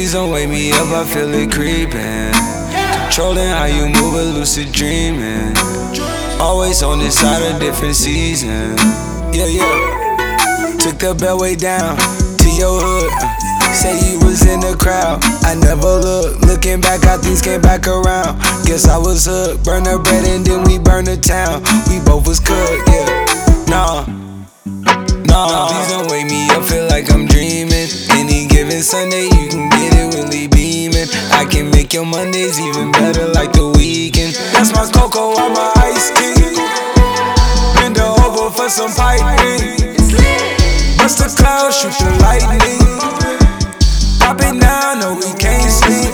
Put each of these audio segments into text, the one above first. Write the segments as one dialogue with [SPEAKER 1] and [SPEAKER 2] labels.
[SPEAKER 1] Please don't wake me up, I feel it creeping. Controlling how you move, a lucid dreaming. Always on this side of different season. Yeah. Took the beltway down to your hood. Say you was in the crowd, I never looked. Looking back, how things came back around. Guess I was hooked. Burn the bread and then we burn the town. We both was cooked, yeah. Nah, please don't wake me up, feel like I'm dreaming. Any given Sunday, you can get it really beaming. I can make your Mondays even better like the weekend. That's my cocoa, I'm my iced tea. Bend her over for some piping. Bust the clouds, shoot the lightning. Pop it now, no we can't sleep.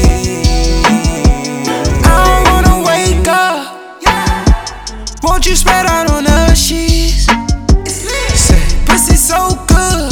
[SPEAKER 1] I don't wanna wake up. Won't you spread out on the sheets? Say, pussy so good.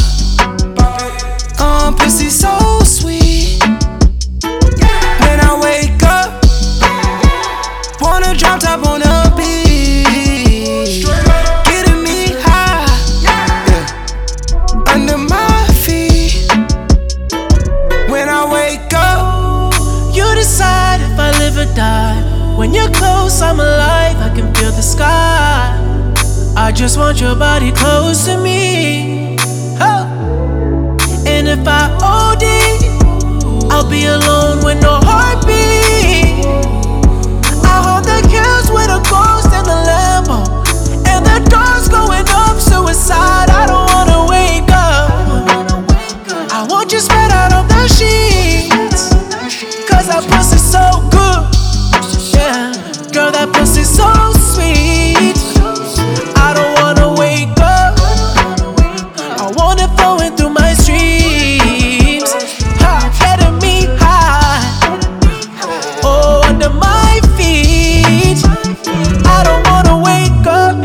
[SPEAKER 1] Pussy so sweet. When I wake up, wanna drop top on the beach. Getting me high, yeah, under my feet. When I wake up,
[SPEAKER 2] you decide if I live or die. When you're close, I'm alive, I can feel the sky. I just want your body close to me. Oh. And if I OD, I'll be alone with no heartbeat. I hold the kills with a ghost and a Lambo, and the door's going up, suicide. I don't wanna wake up. I want you spread out on the sheets, cause that pussy's so good. Yeah, girl, that pussy's so sweet. I don't wanna wake up. I want it flowing through my streams, getting me high, oh, under my feet. I don't wanna wake up.